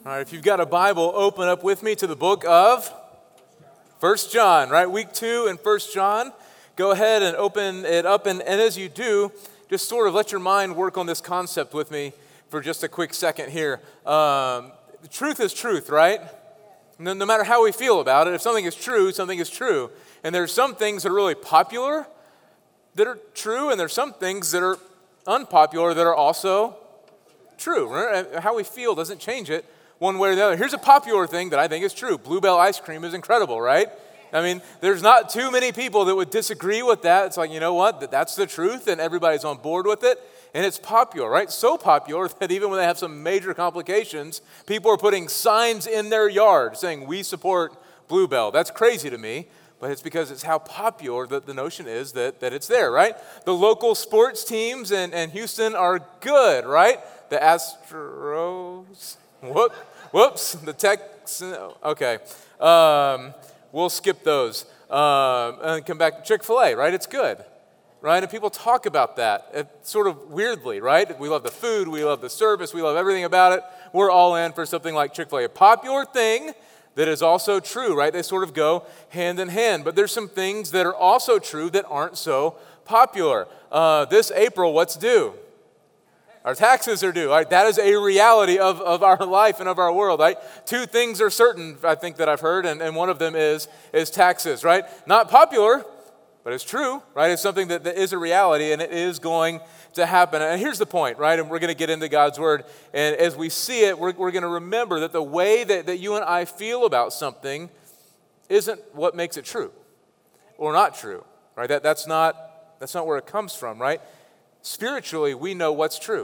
All right, if you've got a Bible, open up with me to the book of 1 John, right? Week 2 in 1 John. Go ahead and open it up, and as you do, just sort of let your mind work on this concept with me for just a quick second here. Truth is truth, right? No matter how we feel about it, if something is true, something is true. And there's some things that are really popular that are true, and there's some things that are unpopular that are also true. Remember, how we feel doesn't change it one way or the other. Here's a popular thing that I think is true. Bluebell ice cream is incredible, right? I mean, there's not too many people that would disagree with that. It's like, you know what? That's the truth, and everybody's on board with it. And it's popular, right? So popular that even when they have some major complications, people are putting signs in their yard saying, we support Bluebell. That's crazy to me, but it's because it's how popular the notion is that it's there, right? The local sports teams in Houston are good, right? The Astros, whoops, the Texans, okay. We'll skip those and come back to Chick-fil-A, right? It's good, right? And people talk about that sort of weirdly, right? We love the food, we love the service, we love everything about it. We're all in for something like Chick-fil-A. A popular thing that is also true, right? They sort of go hand in hand. But there's some things that are also true that aren't so popular. This April, what's due? Our taxes are due, right? That is a reality of our life and of our world, right? Two things are certain, I think, that I've heard, and one of them is taxes, right? Not popular, but it's true, right? It's something that is a reality, and it is going to happen. And here's the point, right? And we're going to get into God's Word, and as we see it, we're going to remember that the way that you and I feel about something isn't what makes it true or not true, right? That's not where it comes from, right? Spiritually, we know what's true.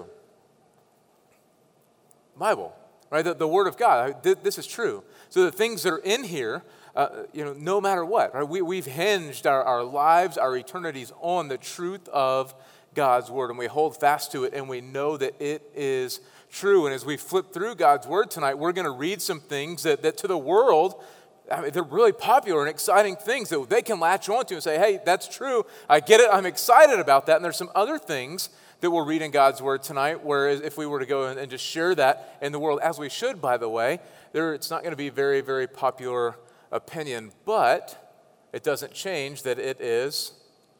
Bible, right? The Word of God. This is true. So the things that are in here, no matter what, right? We've hinged our lives, our eternities on the truth of God's Word, and we hold fast to it, and we know that it is true. And as we flip through God's Word tonight, we're going to read some things that to the world, I mean, they're really popular and exciting things that they can latch onto and say, hey, that's true. I get it. I'm excited about that. And there's some other things that we'll read in God's Word tonight, where if we were to go and just share that in the world, as we should, by the way, it's not going to be very, very popular opinion, but it doesn't change that it is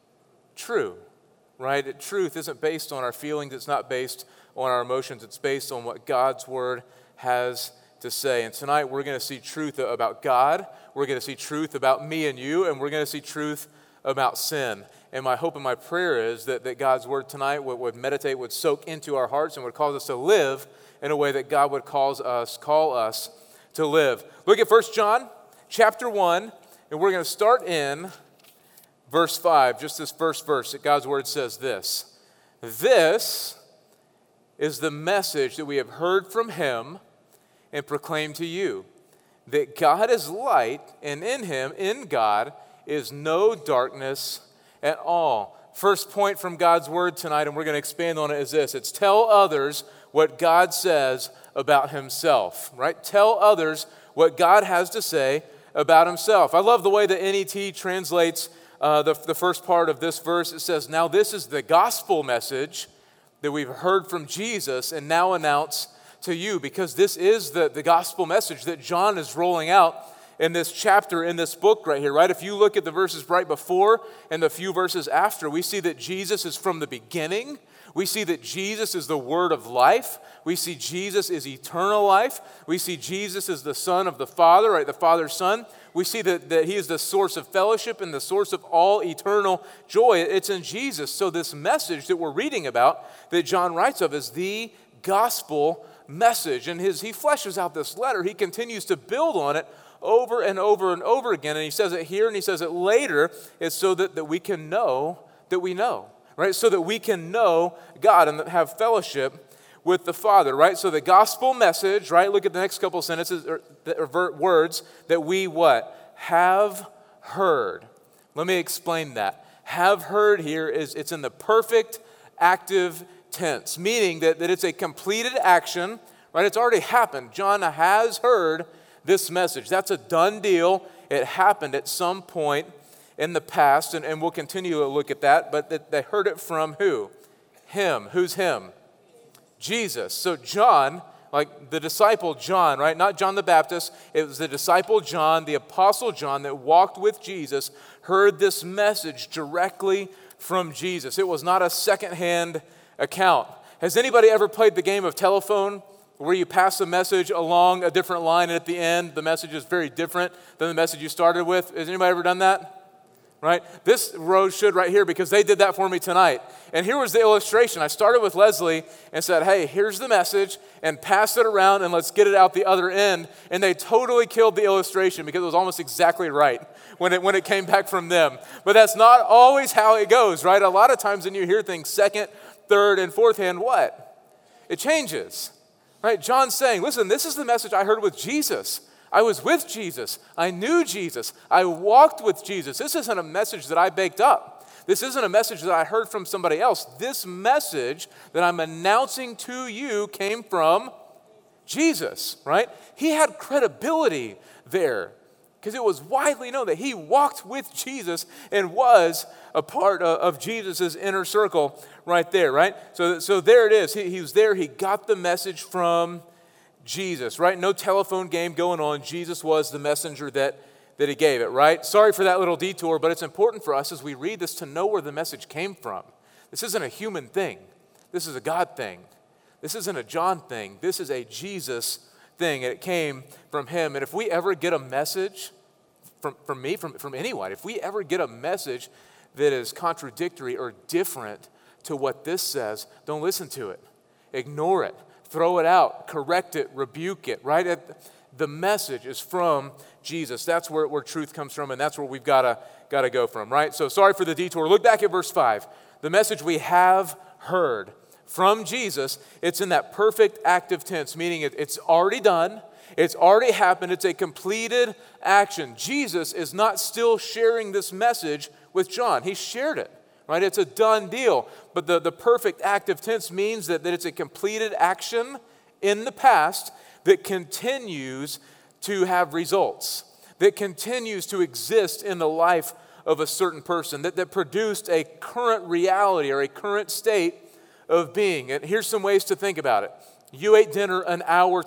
true, right? Truth isn't based on our feelings. It's not based on our emotions. It's based on what God's Word has to say. And tonight we're going to see truth about God, we're going to see truth about me and you, and we're going to see truth about sin. And my hope and my prayer is that God's Word tonight would meditate, would soak into our hearts, and would cause us to live in a way that God would call us to live. Look at 1 John chapter 1, and we're going to start in verse 5, just this first verse. That God's Word says this: "This is the message that we have heard from Him and proclaim to you, that God is light, and in Him, in God, is no darkness at all." First point from God's Word tonight, and we're going to expand on it, is this. It's tell others what God says about Himself, right? Tell others what God has to say about Himself. I love the way that NET translates the first part of this verse. It says, "Now this is the gospel message that we've heard from Jesus and now announce to you," because this is the gospel message that John is rolling out in this chapter, in this book right here, right? If you look at the verses right before and the few verses after, we see that Jesus is from the beginning. We see that Jesus is the Word of life. We see Jesus is eternal life. We see Jesus is the Son of the Father, right? The Father's Son. We see that He is the source of fellowship and the source of all eternal joy. It's in Jesus. So this message that we're reading about, that John writes of, is the gospel message. And he fleshes out this letter. He continues to build on it over and over and over again. And he says it here and he says it later. It's so that we can know that we know, right? So that we can know God and have fellowship with the Father, right? So the gospel message, right? Look at the next couple of sentences or words that we what? Have heard. Let me explain that. Have heard here it's in the perfect active tense, meaning that it's a completed action, right? It's already happened. John has heard this message. That's a done deal. It happened at some point in the past, and we'll continue to look at that, but they heard it from who? Him. Who's Him? Jesus. So John like the disciple John, right? Not John the Baptist. It was the disciple John, the apostle John that walked with Jesus, heard this message directly from Jesus. It was not a secondhand account. Has anybody ever played the game of telephone where you pass a message along a different line and at the end the message is very different than the message you started with? Has anybody ever done that? Right? This row should right here because they did that for me tonight. And here was the illustration. I started with Leslie and said, hey, here's the message, and pass it around and let's get it out the other end. And they totally killed the illustration because it was almost exactly right when it came back from them. But that's not always how it goes, right? A lot of times when you hear things second, third, and fourth hand, what? It changes, right? John's saying, listen, this is the message I heard with Jesus. I was with Jesus. I knew Jesus. I walked with Jesus. This isn't a message that I baked up. This isn't a message that I heard from somebody else. This message that I'm announcing to you came from Jesus, right? He had credibility there because it was widely known that he walked with Jesus and was a part of Jesus' inner circle right there, right? So there it is. He was there. He got the message from Jesus, right? No telephone game going on. Jesus was the messenger that he gave it, right? Sorry for that little detour, but it's important for us as we read this to know where the message came from. This isn't a human thing. This is a God thing. This isn't a John thing. This is a Jesus thing, and it came from him. And if we ever get a message from me, from anyone, if we ever get a message that is contradictory or different to what this says, don't listen to it. Ignore it. Throw it out, correct it, rebuke it, right? The message is from Jesus. That's where truth comes from, and that's where we've got to go from, right? So sorry for the detour. Look back at verse 5. The message we have heard from Jesus, it's in that perfect active tense, meaning it's already done, it's already happened, it's a completed action. Jesus is not still sharing this message with John. He shared it. Right? It's a done deal. But the perfect active tense means that it's a completed action in the past that continues to have results, that continues to exist in the life of a certain person, that produced a current reality or a current state of being. And here's some ways to think about it. You ate dinner an hour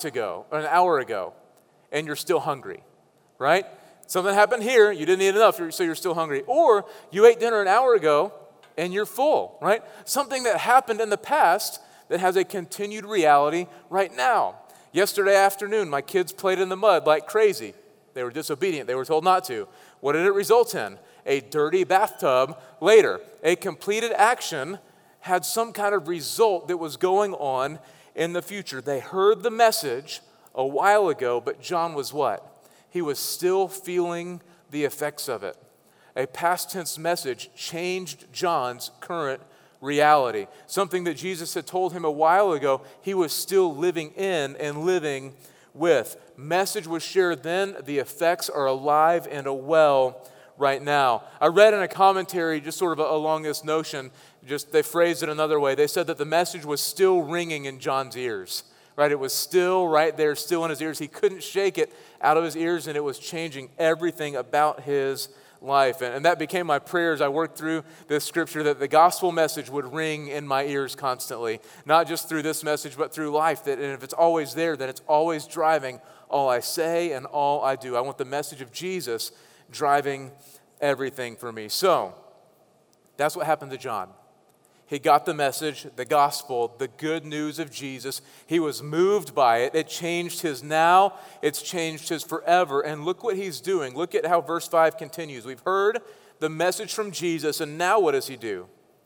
ago, and you're still hungry, right? Something happened here, you didn't eat enough, so you're still hungry. Or you ate dinner an hour ago, and you're full, right? Something that happened in the past that has a continued reality right now. Yesterday afternoon, my kids played in the mud like crazy. They were disobedient. They were told not to. What did it result in? A dirty bathtub later. A completed action had some kind of result that was going on in the future. They heard the message a while ago, but John was what? He was still feeling the effects of it. A past tense message changed John's current reality. Something that Jesus had told him a while ago, he was still living in and living with. Message was shared then, the effects are alive and well right now. I read in a commentary just sort of along this notion, just they phrased it another way. They said that the message was still ringing in John's ears. Right? It was still right there, still in his ears. He couldn't shake it out of his ears, and it was changing everything about his life. And that became my prayer as I worked through this scripture, that the gospel message would ring in my ears constantly, not just through this message, but through life. And if it's always there, then it's always driving all I say and all I do. I want the message of Jesus driving everything for me. So that's what happened to John. He got the message, the gospel, the good news of Jesus. He was moved by it. It changed his now. It's changed his forever. And look what he's doing. Look at how verse 5 continues. We've heard the message from Jesus, and now what does he do?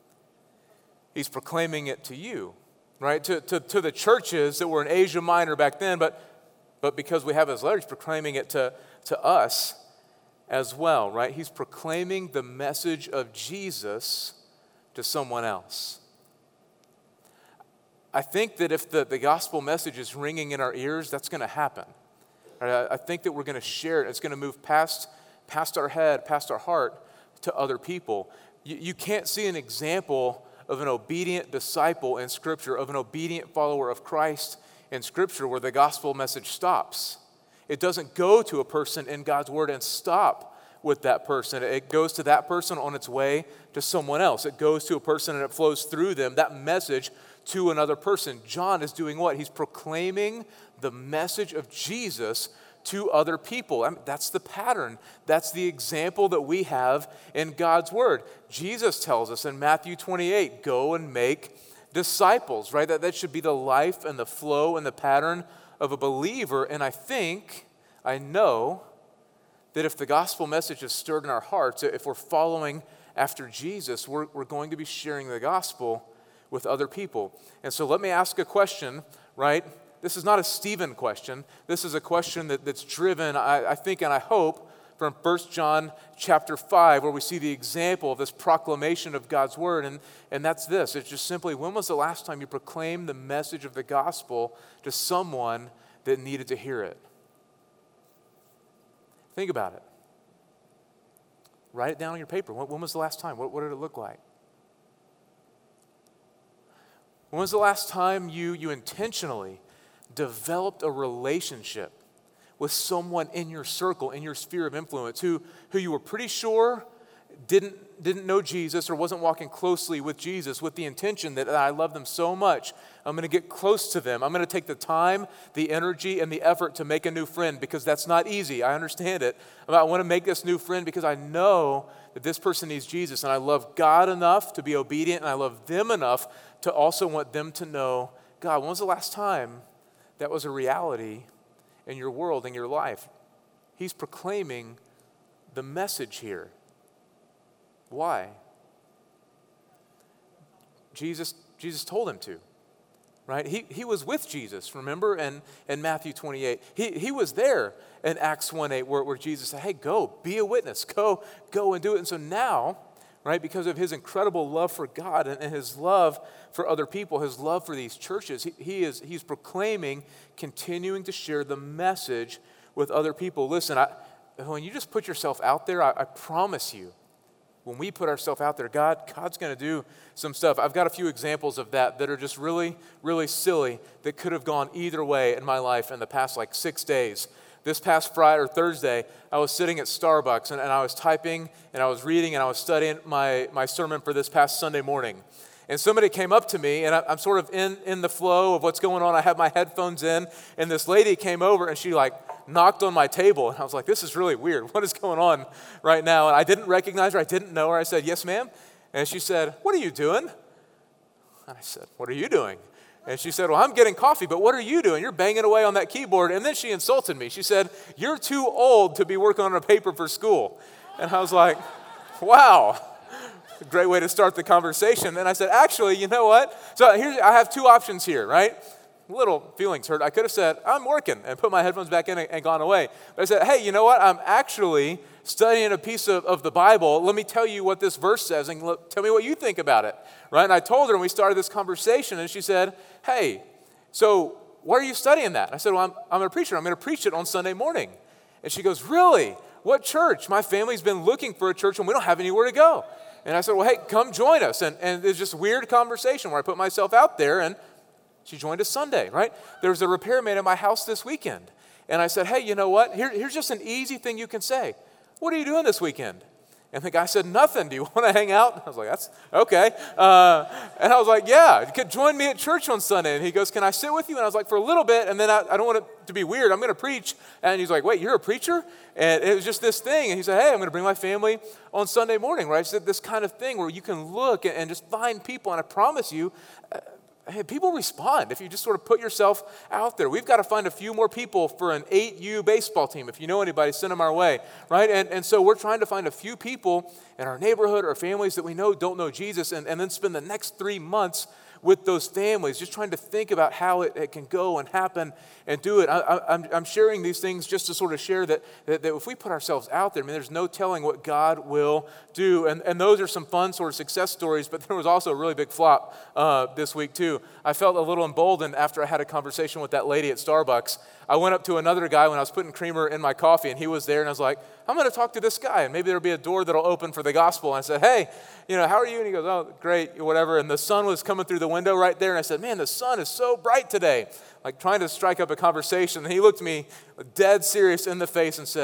He's proclaiming it to you, right? To the churches that were in Asia Minor back then, but because we have his letter, he's proclaiming it to us as well, right? He's proclaiming the message of Jesus to someone else. I think that if the gospel message is ringing in our ears, that's going to happen. I think that we're going to share it. It's going to move past our head, past our heart to other people. You can't see an example of an obedient disciple in Scripture, of an obedient follower of Christ in Scripture where the gospel message stops. It doesn't go to a person in God's Word and stop with that person. It goes to that person on its way to someone else. It goes to a person and it flows through them, that message to another person. John is doing what? He's proclaiming the message of Jesus to other people. I mean, that's the pattern. That's the example that we have in God's word. Jesus tells us in Matthew 28, go and make disciples, right? That should be the life and the flow and the pattern of a believer. And I know that if the gospel message is stirred in our hearts, if we're following after Jesus, we're going to be sharing the gospel with other people. And so let me ask a question, right? This is not a Stephen question. This is a question that's driven, I think and I hope, from 1 John chapter 5, where we see the example of this proclamation of God's word. And that's this. It's just simply, when was the last time you proclaimed the message of the gospel to someone that needed to hear it? Think about it. Write it down on your paper. When was the last time? What did it look like? When was the last time you intentionally developed a relationship with someone in your circle, in your sphere of influence, who you were pretty sure didn't know Jesus or wasn't walking closely with Jesus, with the intention that I love them so much, I'm going to get close to them. I'm going to take the time, the energy, and the effort to make a new friend, because that's not easy. I understand it. I want to make this new friend because I know that this person needs Jesus, and I love God enough to be obedient, and I love them enough to also want them to know God. When was the last time that was a reality in your world, in your life? He's proclaiming the message here. Why? Jesus told him to, right? He was with Jesus, remember, in Matthew 28. He was there in Acts 1:8 where Jesus said, hey, go, be a witness, go and do it. And so now, right, because of his incredible love for God and his love for other people, his love for these churches, he's proclaiming, continuing to share the message with other people. Listen, when you just put yourself out there, I promise you, when we put ourselves out there, God's going to do some stuff. I've got a few examples of that are just really, really silly that could have gone either way in my life in the past 6 days. This past Friday or Thursday, I was sitting at Starbucks and I was typing and I was reading and I was studying my sermon for this past Sunday morning. And somebody came up to me, and I'm sort of in the flow of what's going on. I have my headphones in, and this lady came over, and she knocked on my table. And I was like, this is really weird. What is going on right now? And I didn't recognize her. I didn't know her. I said, yes, ma'am. And she said, what are you doing? And I said, what are you doing? And she said, well, I'm getting coffee, but what are you doing? You're banging away on that keyboard. And then she insulted me. She said, you're too old to be working on a paper for school. And I was like, wow. A great way to start the conversation. And I said, actually, you know what? So I have two options here, right? Little feelings hurt. I could have said, I'm working, and put my headphones back in and gone away. But I said, hey, you know what? I'm actually studying a piece of the Bible. Let me tell you what this verse says, and tell me what you think about it, right? And I told her, and we started this conversation, and she said, hey, so why are you studying that? I said, well, I'm a preacher. I'm going to preach it on Sunday morning. And she goes, really? What church? My family's been looking for a church, and we don't have anywhere to go. And I said, well, hey, come join us. And it's just a weird conversation where I put myself out there, and she joined us Sunday, right? There was a repairman at my house this weekend. And I said, hey, you know what? Here's just an easy thing you can say. What are you doing this weekend? And the guy said, nothing. Do you want to hang out? I was like, that's okay. And I was like, yeah, you could join me at church on Sunday. And he goes, can I sit with you? And I was like, for a little bit. And then I don't want it to be weird. I'm going to preach. And he's like, wait, you're a preacher? And it was just this thing. And he said, hey, I'm going to bring my family on Sunday morning, right? So this kind of thing where you can look and just find people. And I promise you, hey, people respond if you just sort of put yourself out there. We've got to find a few more people for an 8U baseball team. If you know anybody, send them our way, right? And so we're trying to find a few people in our neighborhood or families that we know don't know Jesus, and then spend the next 3 months with those families, just trying to think about how it can go and happen and do it. I'm sharing these things just to sort of share that if we put ourselves out there, I mean, there's no telling what God will do. And those are some fun sort of success stories, but there was also a really big flop this week too. I felt a little emboldened after I had a conversation with that lady at Starbucks. I went up to another guy when I was putting creamer in my coffee, and he was there, and I was like, I'm going to talk to this guy, and maybe there'll be a door that'll open for the gospel. And I said, hey, how are you? And he goes, oh, great, whatever. And the sun was coming through the window right there, and I said, man, the sun is so bright today, trying to strike up a conversation. And he looked me dead serious in the face and said,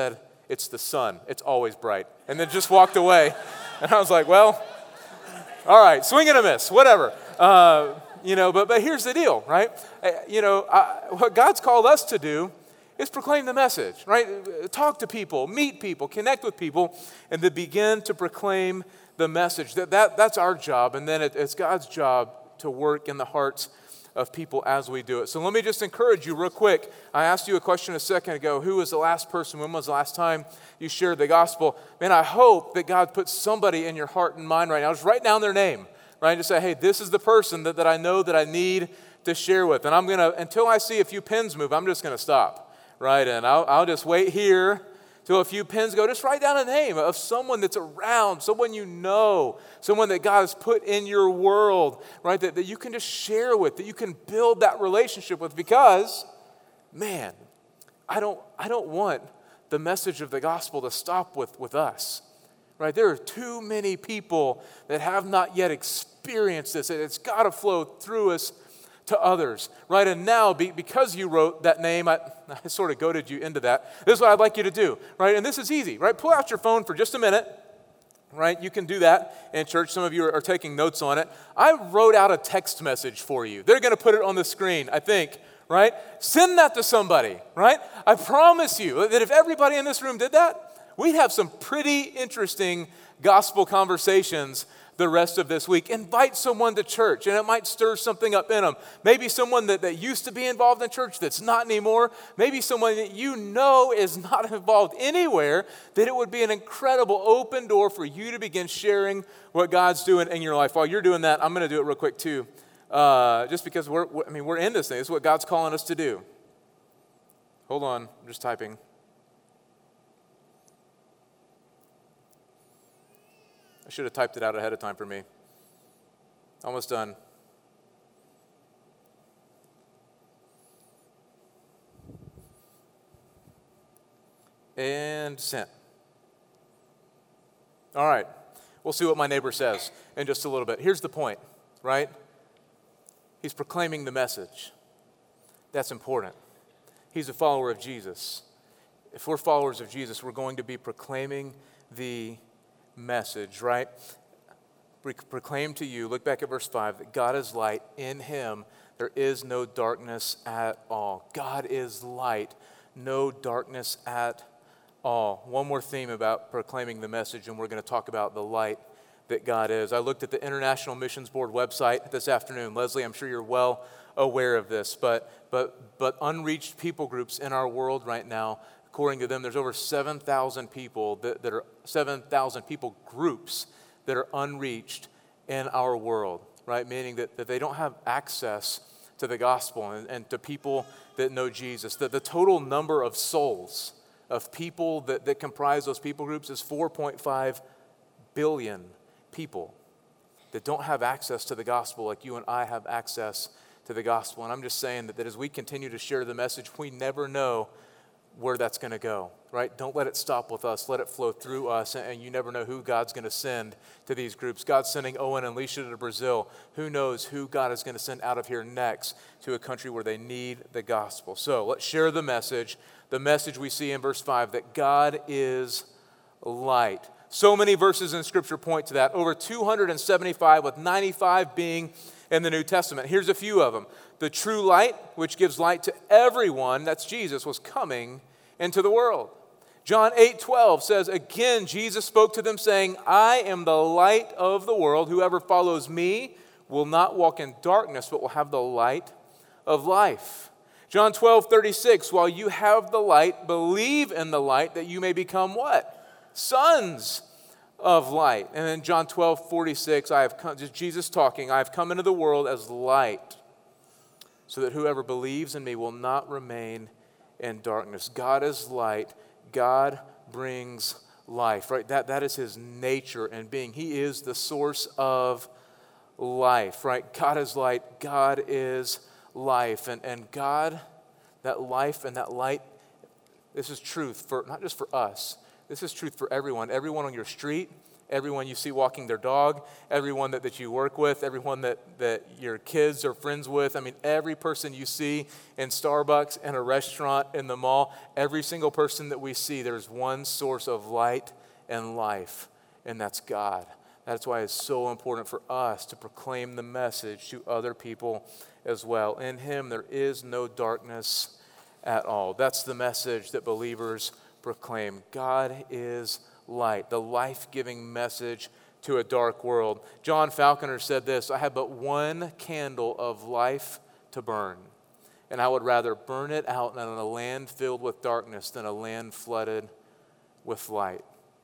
It's the sun. It's always bright. And then just walked away. And I was like, well, all right, swing and a miss, whatever. But here's the deal, right? What God's called us to do is proclaim the message, right? Talk to people, meet people, connect with people, and to begin to proclaim the message. That's our job, and then it's God's job to work in the hearts of people as we do it. So let me just encourage you real quick. I asked you a question a second ago. Who was the last person? When was the last time you shared the gospel? Man, I hope that God puts somebody in your heart and mind right now. Just write down their name, right? Just say, hey, this is the person that I know that I need to share with. And I'm going to, until I see a few pins move, I'm just going to stop, right? And I'll just wait here till a few pins go. Just write down a name of someone that's around, someone you know, someone that God has put in your world, right, that you can just share with, that you can build that relationship with, because, man, I don't want the message of the gospel to stop with us, right? There are too many people that have not yet experienced this. It's got to flow through us to others, right? And now, because you wrote that name, I sort of goaded you into that. This is what I'd like you to do, right? And this is easy, right? Pull out your phone for just a minute, right? You can do that in church. Some of you are taking notes on it. I wrote out a text message for you. They're going to put it on the screen, I think, right? Send that to somebody, right? I promise you that if everybody in this room did that, we'd have some pretty interesting gospel conversations the rest of this week. Invite someone to church, and it might stir something up in them. Maybe someone that used to be involved in church that's not anymore. Maybe someone that you know is not involved anywhere, that it would be an incredible open door for you to begin sharing what God's doing in your life. While you're doing that, I'm going to do it real quick too, just because we're in this thing. This is what God's calling us to do. Hold on, I'm just typing. I should have typed it out ahead of time for me. Almost done. And sent. All right. We'll see what my neighbor says in just a little bit. Here's the point, right? He's proclaiming the message. That's important. He's a follower of Jesus. If we're followers of Jesus, we're going to be proclaiming the message, right? Proclaim to you, look back at verse 5, that God is light. In him there is no darkness at all. God is light, no darkness at all. One more theme about proclaiming the message, and we're going to talk about the light that God is. I looked at the International Missions Board website this afternoon. Leslie, I'm sure you're well aware of this, but unreached people groups in our world right now, according to them, there's over 7,000 people that are 7,000 people groups that are unreached in our world, right? Meaning that they don't have access to the gospel and to people that know Jesus. The total number of souls, of people that comprise those people groups is 4.5 billion people that don't have access to the gospel like you and I have access to the gospel. And I'm just saying that as we continue to share the message, we never know where that's going to go, right? Don't let it stop with us. Let it flow through us, and you never know who God's going to send to these groups. God's sending Owen and Alicia to Brazil. Who knows who God is going to send out of here next to a country where they need the gospel. So let's share the message we see in verse 5, that God is light. So many verses in Scripture point to that, over 275, with 95 being in the New Testament. Here's a few of them. The true light, which gives light to everyone, that's Jesus, was coming into the world. John 8:12 says, again, Jesus spoke to them saying, I am the light of the world. Whoever follows me will not walk in darkness, but will have the light of life. John 12:36, while you have the light, believe in the light that you may become what? Sons of light. And then John 12:46, just Jesus talking, I have come into the world as light, so that whoever believes in me will not remain in darkness. God is light. God brings life, right? That is his nature and being. He is the source of life, right? God is light. God is life. And God, that life and that light, this is truth for not just for us. This is truth for everyone. Everyone on your street, everyone you see walking their dog, everyone that you work with, everyone that your kids are friends with. I mean, every person you see in Starbucks, in a restaurant, in the mall, every single person that we see, there's one source of light and life, and that's God. That's why it's so important for us to proclaim the message to other people as well. In him, there is no darkness at all. That's the message that believers proclaim. God is light, the life-giving message to a dark world. John Falconer said this, "I have but one candle of life to burn, and I would rather burn it out in a land filled with darkness than a land flooded with light."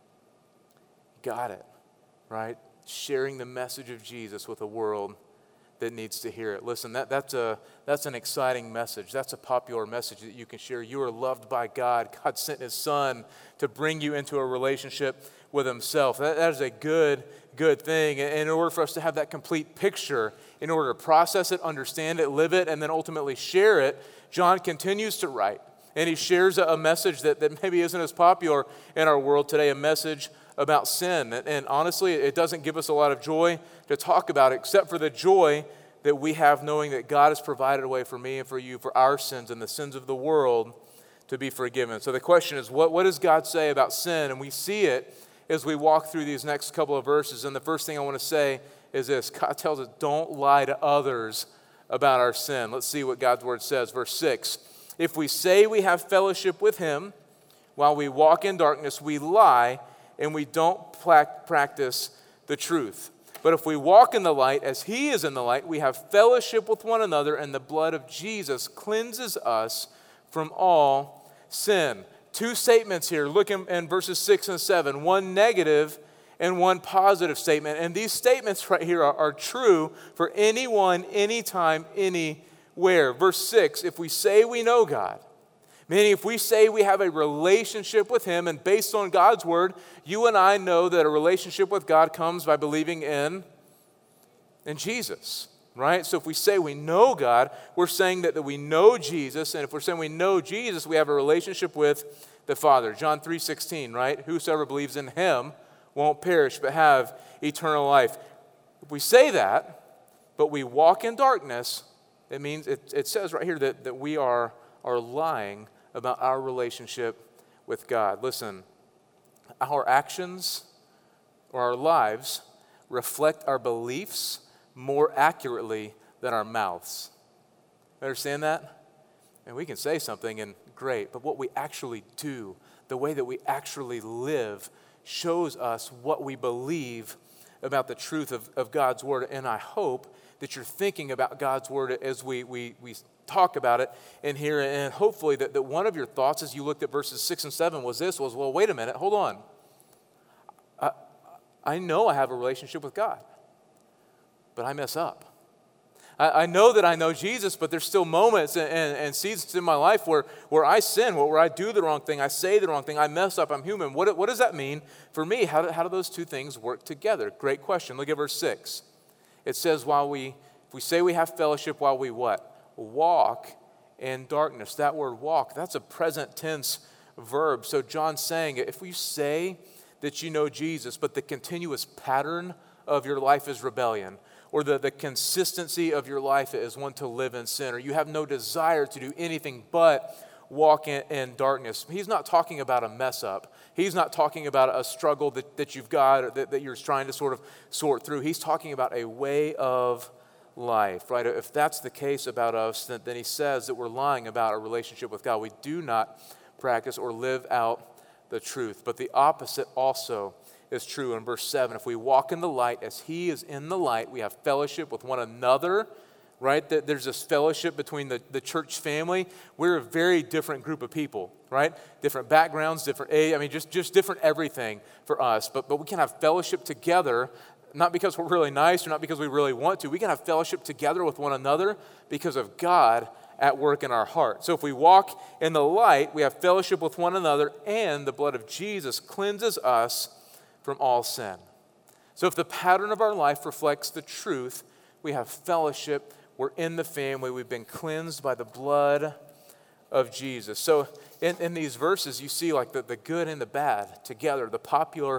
Got it, right? Sharing the message of Jesus with a world that needs to hear it. Listen, that's an exciting message. That's a popular message that you can share. You are loved by God. God sent his son to bring you into a relationship with himself. That is a good thing. And in order for us to have that complete picture, in order to process it, understand it, live it, and then ultimately share it, John continues to write. And he shares a message that maybe isn't as popular in our world today, a message about sin. And honestly, it doesn't give us a lot of joy to talk about it, except for the joy that we have knowing that God has provided a way for me and for you, for our sins and the sins of the world to be forgiven. So the question is, what does God say about sin? And we see it as we walk through these next couple of verses. And the first thing I want to say is this. God tells us, don't lie to others about our sin. Let's see what God's word says. Verse 6, if we say we have fellowship with him while we walk in darkness, we lie and we don't practice the truth. But if we walk in the light as he is in the light, we have fellowship with one another, and the blood of Jesus cleanses us from all sin. Two statements here. Look in verses 6 and 7. One negative and one positive statement. And these statements right here are true for anyone, anytime, anywhere. Verse 6, if we say we know God, meaning if we say we have a relationship with him, and based on God's word, you and I know that a relationship with God comes by believing in Jesus, right? So if we say we know God, we're saying that we know Jesus, and if we're saying we know Jesus, we have a relationship with the Father. John 3:16, right? Whosoever believes in him won't perish, but have eternal life. If we say that, but we walk in darkness, it means, it says right here that we are lying about our relationship with God. Listen, our actions or our lives reflect our beliefs more accurately than our mouths. Understand that? And we can say something and great, but what we actually do, the way that we actually live, shows us what we believe about the truth of God's word. And I hope that you're thinking about God's word as we talk about it in here, and hopefully that one of your thoughts as you looked at verses 6 and 7 was, well, wait a minute, hold on. I know I have a relationship with God, but I mess up. I know that I know Jesus, but there's still moments and seasons in my life where I sin, where I do the wrong thing, I say the wrong thing, I mess up, I'm human. What does that mean for me? How do those two things work together? Great question. Look at verse 6. It says, if we say we have fellowship while we what? Walk in darkness. That word walk, that's a present tense verb. So John's saying, if we say that you know Jesus, but the continuous pattern of your life is rebellion, or the consistency of your life is one to live in sin, or you have no desire to do anything but walk in darkness. He's not talking about a mess up. He's not talking about a struggle that you've got, or that you're trying to sort of sort through. He's talking about a way of life, right? If that's the case about us, then he says that we're lying about our relationship with God. We do not practice or live out the truth. But the opposite also is true in verse 7. If we walk in the light as he is in the light, we have fellowship with one another, right? There's this fellowship between the church family. We're a very different group of people, right? Different backgrounds, different age, just different everything for us. But we can have fellowship together, not because we're really nice or not because we really want to. We can have fellowship together with one another because of God at work in our heart. So if we walk in the light, we have fellowship with one another, and the blood of Jesus cleanses us from all sin. So if the pattern of our life reflects the truth, we have fellowship, we're in the family, we've been cleansed by the blood of Jesus. So in these verses, you see like the good and the bad together, the popular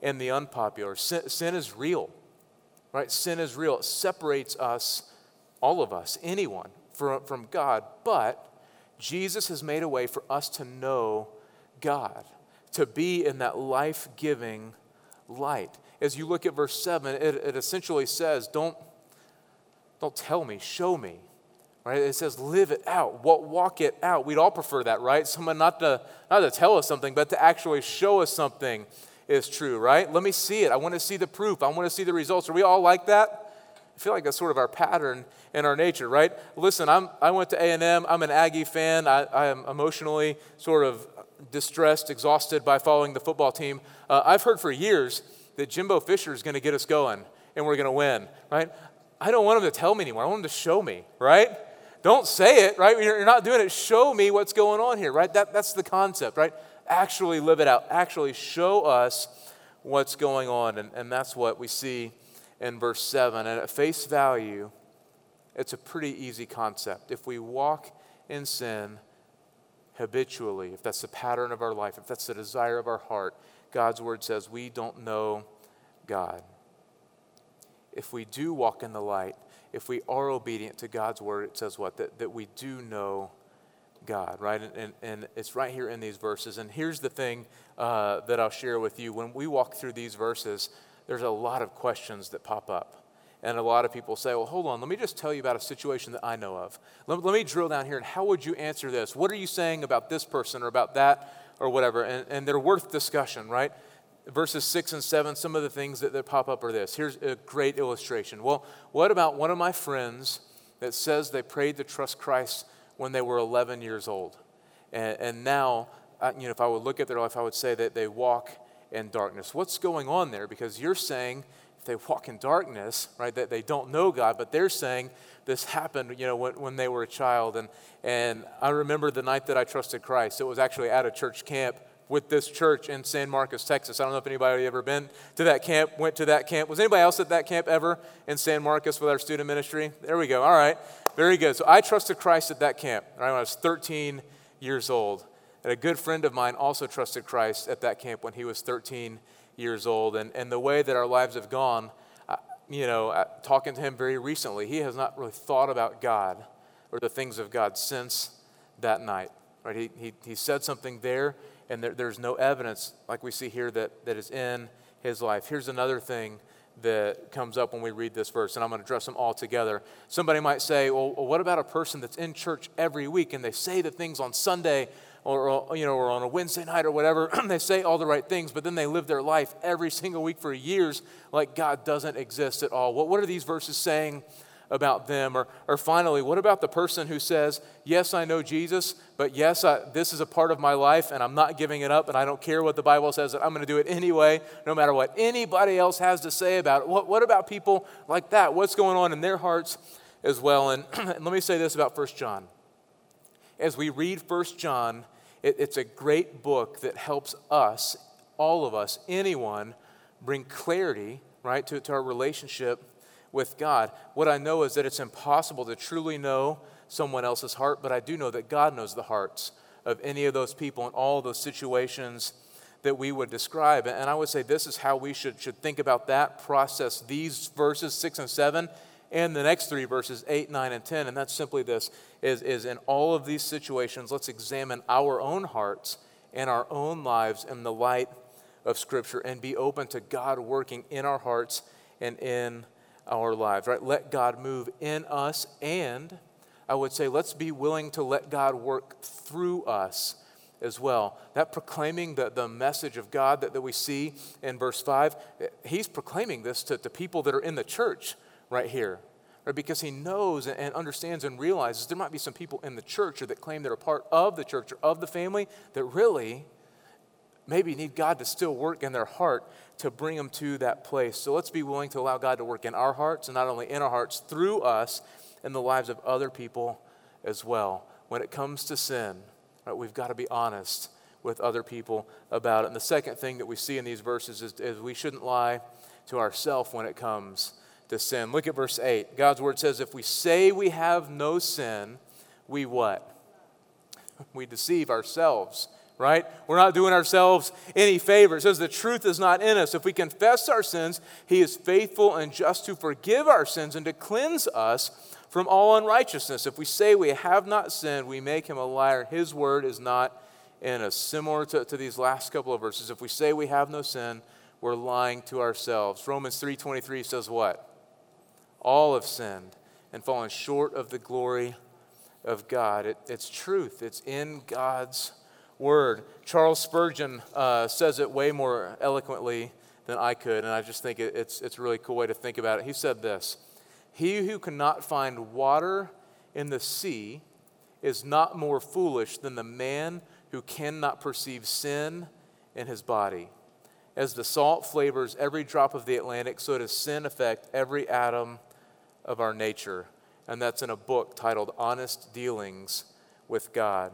and the unpopular. Sin is real, right? Sin is real. It separates us, all of us, anyone, from God. But Jesus has made a way for us to know God, to be in that life-giving light. As you look at verse 7, it essentially says, don't tell me, show me. Right? It says, live it out, walk it out. We'd all prefer that, right? Someone not to tell us something, but to actually show us something is true, right? Let me see it. I want to see the proof. I want to see the results. Are we all like that? I feel like that's sort of our pattern in our nature, right? Listen, I went to A&M. I'm an Aggie fan. I am emotionally sort of distressed, exhausted by following the football team. I've heard for years that Jimbo Fisher is going to get us going and we're going to win, right? I don't want him to tell me anymore. I want him to show me, right? Don't say it, right? You're not doing it. Show me what's going on here, right? That's the concept, right? Actually live it out. Actually show us what's going on. And that's what we see in verse 7. And at face value, it's a pretty easy concept. If we walk in sin habitually, if that's the pattern of our life, if that's the desire of our heart, God's word says we don't know God. If we do walk in the light, if we are obedient to God's word, it says what? That we do know God, right? And it's right here in these verses. And here's the thing that I'll share with you. When we walk through these verses, there's a lot of questions that pop up. And a lot of people say, well, hold on, let me just tell you about a situation that I know of. Let me drill down here, and how would you answer this? What are you saying about this person or about that or whatever? And they're worth discussion, right? Verses 6 and 7, some of the things that pop up are this. Here's a great illustration. Well, what about one of my friends that says they prayed to trust Christ when they were 11 years old? And now, if I would look at their life, I would say that they walk in darkness. What's going on there? Because you're saying if they walk in darkness, right, that they don't know God, but they're saying this happened, when they were a child. And I remember the night that I trusted Christ. It was actually at a church camp with this church in San Marcos, Texas. I don't know if anybody ever been to that camp, went to that camp. Was anybody else at that camp ever in San Marcos with our student ministry? There we go. All right. Very good. So I trusted Christ at that camp right, when I was 13 years old. And a good friend of mine also trusted Christ at that camp when he was 13 years old. And the way that our lives have gone, talking to him very recently, he has not really thought about God or the things of God since that night. Right? He said something there, and there's no evidence like we see here that is in his life. Here's another thing that comes up when we read this verse, and I'm going to address them all together. Somebody might say, well, what about a person that's in church every week, and they say the things on Sunday or on a Wednesday night or whatever, they say all the right things, but then they live their life every single week for years like God doesn't exist at all. What are these verses saying about them? Or finally, what about the person who says, yes, I know Jesus, but yes, this is a part of my life and I'm not giving it up and I don't care what the Bible says, that I'm going to do it anyway, no matter what anybody else has to say about it. What about people like that? What's going on in their hearts as well? And let me say this about 1 John. As we read 1 John, it's a great book that helps us, all of us, anyone, bring clarity, right, to our relationship with God. What I know is that it's impossible to truly know someone else's heart, but I do know that God knows the hearts of any of those people in all of those situations that we would describe. And I would say this is how we should think about that, process these verses 6 and 7, and the next 3 verses 8, 9, and 10. And that's simply this, is in all of these situations, let's examine our own hearts and our own lives in the light of Scripture and be open to God working in our hearts and in our lives, right? Let God move in us, and I would say let's be willing to let God work through us as well. That proclaiming the message of God that we see in verse 5, he's proclaiming this to people that are in the church right here, right? Because he knows and understands and realizes there might be some people in the church or that claim they're a part of the church or of the family that really maybe need God to still work in their heart to bring them to that place. So let's be willing to allow God to work in our hearts, and not only in our hearts, through us in the lives of other people as well. When it comes to sin, right, we've got to be honest with other people about it. And the second thing that we see in these verses is we shouldn't lie to ourselves when it comes to sin. Look at verse 8. God's word says, if we say we have no sin, we what? We deceive ourselves, right? We're not doing ourselves any favor. It says the truth is not in us. If we confess our sins, he is faithful and just to forgive our sins and to cleanse us from all unrighteousness. If we say we have not sinned, we make him a liar. His word is not in us. Similar to these last couple of verses, if we say we have no sin, we're lying to ourselves. Romans 3:23 says what? All have sinned and fallen short of the glory of God. It's truth. It's in God's word. Charles Spurgeon says it way more eloquently than I could, and I just think it's a really cool way to think about it. He said this: "He who cannot find water in the sea is not more foolish than the man who cannot perceive sin in his body. As the salt flavors every drop of the Atlantic, so does sin affect every atom of our nature." And that's in a book titled Honest Dealings with God.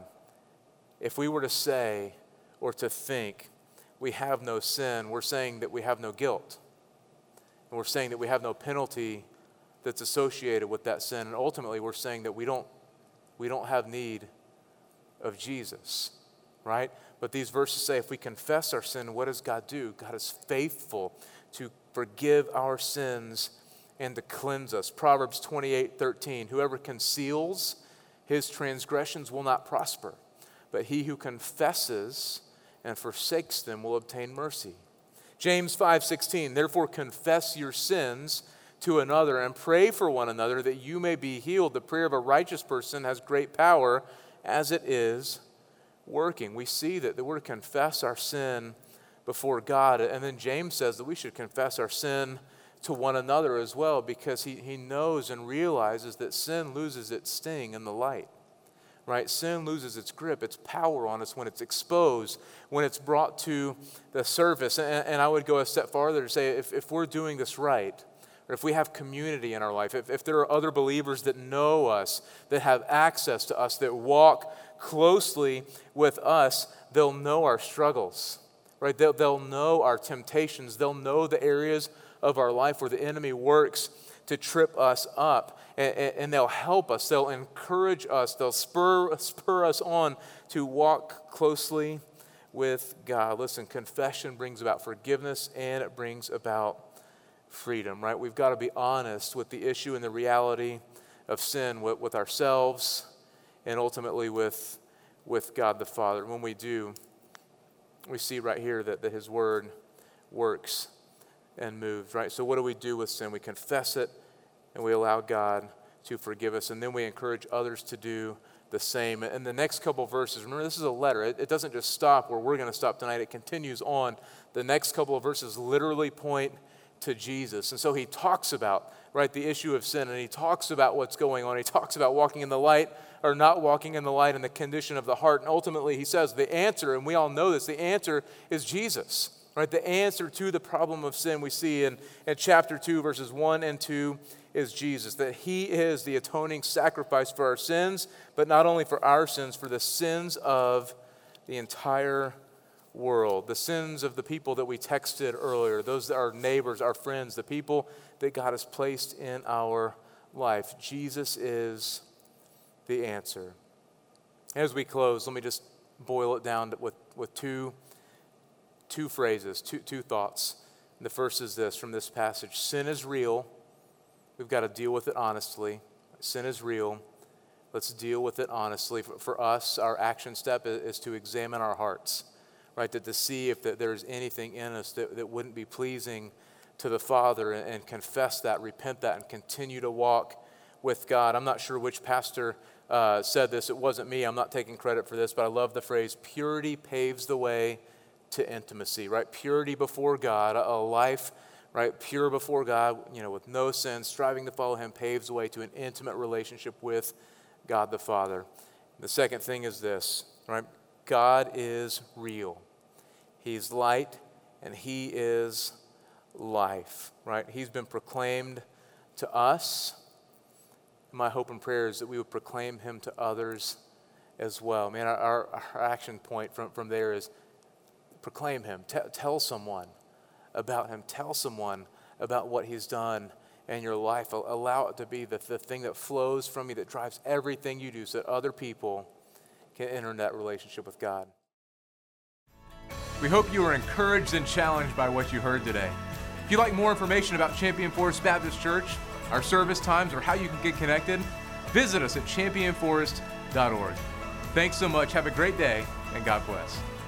If we were to say or to think we have no sin, we're saying that we have no guilt. And we're saying that we have no penalty that's associated with that sin. And ultimately, we're saying that we don't have need of Jesus, right? But these verses say if we confess our sin, what does God do? God is faithful to forgive our sins and to cleanse us. Proverbs 28:13, "Whoever conceals his transgressions will not prosper, but he who confesses and forsakes them will obtain mercy." James 5:16, "Therefore confess your sins to another and pray for one another that you may be healed. The prayer of a righteous person has great power as it is working." We see that we're to confess our sin before God. And then James says that we should confess our sin to one another as well, because he knows and realizes that sin loses its sting in the light, right? Sin loses its grip, its power on us when it's exposed, when it's brought to the surface. And I would go a step farther to say if we're doing this right, or if we have community in our life, if there are other believers that know us, that have access to us, that walk closely with us, they'll know our struggles, right? They'll know our temptations. They'll know the areas of our life where the enemy works to trip us up, and they'll help us. They'll encourage us. They'll spur us on to walk closely with God. Listen, confession brings about forgiveness, and it brings about freedom, right? We've got to be honest with the issue and the reality of sin with ourselves and ultimately with God the Father. When we do, we see right here that his word works and moves, right? So what do we do with sin? We confess it and we allow God to forgive us, and then we encourage others to do the same. And the next couple verses, remember this is a letter. It doesn't just stop where we're going to stop tonight. It continues on. The next couple of verses literally point to Jesus. And so he talks about, right, the issue of sin, and he talks about what's going on. He talks about walking in the light or not walking in the light and the condition of the heart. And ultimately he says the answer, and we all know this, the answer is Jesus, right? The answer to the problem of sin we see in chapter 2, verses 1 and 2 is Jesus, that he is the atoning sacrifice for our sins, but not only for our sins, for the sins of the entire world, the sins of the people that we texted earlier, those that are neighbors, our friends, the people that God has placed in our life. Jesus is the answer. As we close, let me just boil it down with two phrases, two thoughts. And the first is this from this passage: sin is real. We've got to deal with it honestly. Sin is real. Let's deal with it honestly. For us, our action step is to examine our hearts, right? To see if there's anything in us that wouldn't be pleasing to the Father, and confess that, repent that, and continue to walk with God. I'm not sure which pastor said this. It wasn't me. I'm not taking credit for this, but I love the phrase, purity paves the way to intimacy, right? Purity before God, a life, right, pure before God, with no sin, striving to follow him, paves the way to an intimate relationship with God the Father. The second thing is this, right? God is real. He's light and he is life, right? He's been proclaimed to us. My hope and prayer is that we would proclaim him to others as well. Man, our action point from there is proclaim him. Tell someone about him. Tell someone about what he's done in your life. Allow it to be the thing that flows from you, that drives everything you do, so that other people can enter that relationship with God. We hope you are encouraged and challenged by what you heard today. If you'd like more information about Champion Forest Baptist Church, our service times, or how you can get connected, visit us at championforest.org. Thanks so much. Have a great day, and God bless.